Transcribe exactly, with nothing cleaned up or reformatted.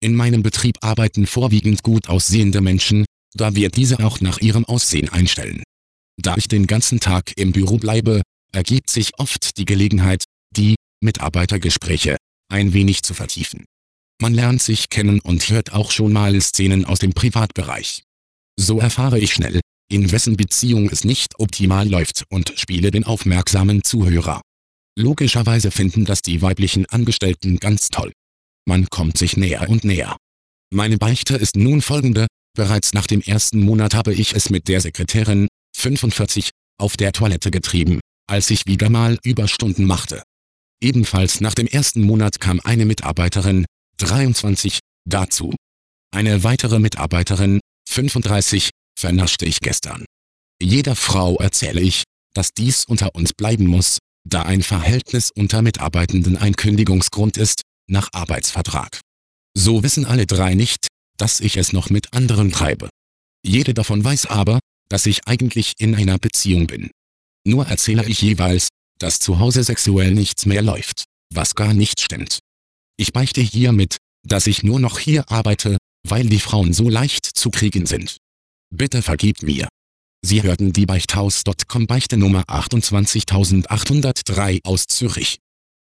In meinem Betrieb arbeiten vorwiegend gut aussehende Menschen, da wir diese auch nach ihrem Aussehen einstellen. Da ich den ganzen Tag im Büro bleibe, ergibt sich oft die Gelegenheit, die Mitarbeitergespräche ein wenig zu vertiefen. Man lernt sich kennen und hört auch schon mal Szenen aus dem Privatbereich. So erfahre ich schnell, in wessen Beziehung es nicht optimal läuft und spiele den aufmerksamen Zuhörer. Logischerweise finden das die weiblichen Angestellten ganz toll. Man kommt sich näher und näher. Meine Beichte ist nun folgende: Bereits nach dem ersten Monat habe ich es mit der Sekretärin, fünfundvierzig, auf der Toilette getrieben, als ich wieder mal Überstunden machte. Ebenfalls nach dem ersten Monat kam eine Mitarbeiterin, dreiundzwanzig, dazu. Eine weitere Mitarbeiterin, fünfunddreißig, vernaschte ich gestern. Jeder Frau erzähle ich, dass dies unter uns bleiben muss, da ein Verhältnis unter Mitarbeitenden ein Kündigungsgrund ist, nach Arbeitsvertrag. So wissen alle drei nicht, dass ich es noch mit anderen treibe. Jede davon weiß aber, dass ich eigentlich in einer Beziehung bin. Nur erzähle ich jeweils, dass zu Hause sexuell nichts mehr läuft, was gar nicht stimmt. Ich beichte hiermit, dass ich nur noch hier arbeite, weil die Frauen so leicht zu kriegen sind. Bitte vergebt mir. Sie hörten die Beichthaus Punkt com Beichte Nummer achtundzwanzigtausendachthundertdrei aus Zürich.